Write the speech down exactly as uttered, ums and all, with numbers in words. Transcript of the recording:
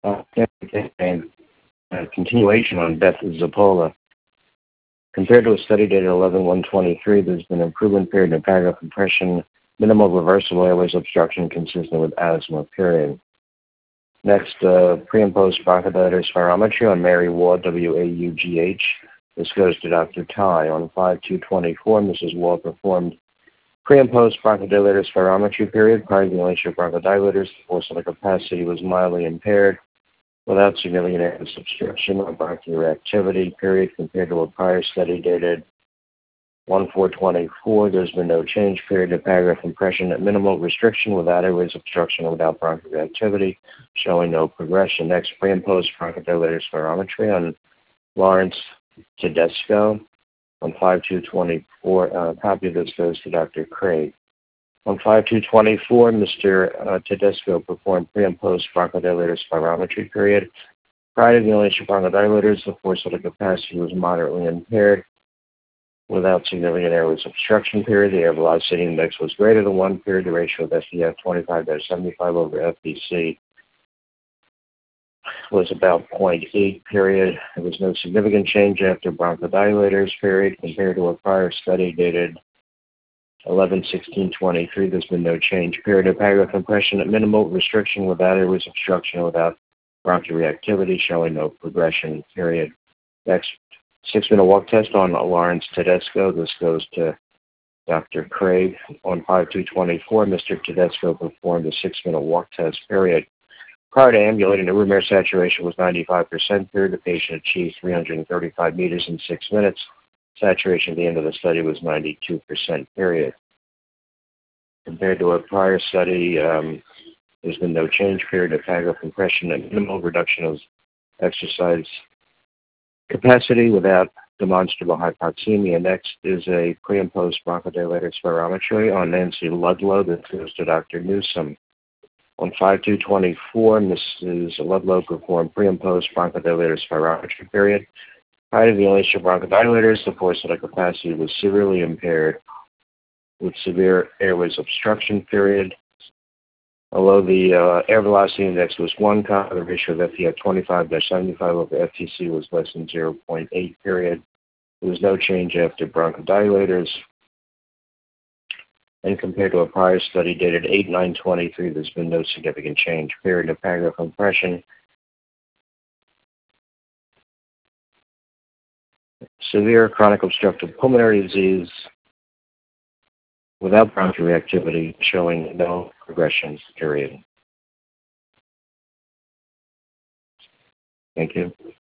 Uh, and uh, continuation on Beth Zappola. Compared to a study dated eleven one twenty-three, there's been an improvement period in paragraph compression, minimal reversible airways obstruction consistent with asthma, period. Next, uh, pre and post bronchodilator spirometry on Mary Ward, W A U G H. This goes to Doctor Ty. On five two twenty-four, Missus Ward performed pre and post bronchodilator spirometry period. Prior to the inhalation of bronchodilators, the forceful capacity was mildly impaired without significant airway obstruction or bronchial reactivity, period. Compared to a prior study dated one four twenty-four, there's been no change, period. In paragraph compression at minimal restriction without airways obstruction or without bronchial reactivity, showing no progression. Next, pre and post bronchodilator spirometry on Lawrence Tedesco. On five two twenty-four, uh, copy of this goes to Doctor Craig. On five two twenty-four, Mister Uh, Tedesco performed pre and post bronchodilator spirometry period. Prior to the inhalation of bronchodilators, the forceful capacity was moderately impaired without significant airways obstruction, period. The air velocity index was greater than one, period. The ratio of S D F twenty-five to seventy-five over F V C was about zero point eight, period. There was no significant change after bronchodilators, period. Compared to a prior study dated eleven sixteen twenty-three, there's been no change, period. In paragraph compression at minimal restriction without airways obstruction or without bronchial reactivity, showing no progression, period. Next, six-minute walk test on Lawrence Tedesco. This goes to Doctor Craig. On five two twenty-four, Mister Tedesco performed a six-minute walk test, period. Prior to ambulating, the room air saturation was ninety-five percent, period. The patient achieved three hundred thirty-five meters in six minutes. Saturation at the end of the study was ninety-two percent, period. Compared to a prior study, um, there's been no change, period. In paragraph compression and minimal reduction of exercise capacity without demonstrable hypoxemia. Next is a pre and post bronchodilator spirometry on Nancy Ludlow. This goes to Doctor Newsom. On five two twenty-four, Missus Ludlow performed pre and post bronchodilator spirometry period. Prior to the inhalation of bronchodilators, the forceful capacity was severely impaired with severe airways obstruction, period. Although the uh, air velocity index was one, the ratio of F D F twenty-five to seventy-five over F T C was less than zero point eight, period. There was no change after bronchodilators. And compared to a prior study dated eight nine twenty-three, there's been no significant change, period. In paragraph compression, severe chronic obstructive pulmonary disease without bronchial reactivity, showing no progression, period. Thank you.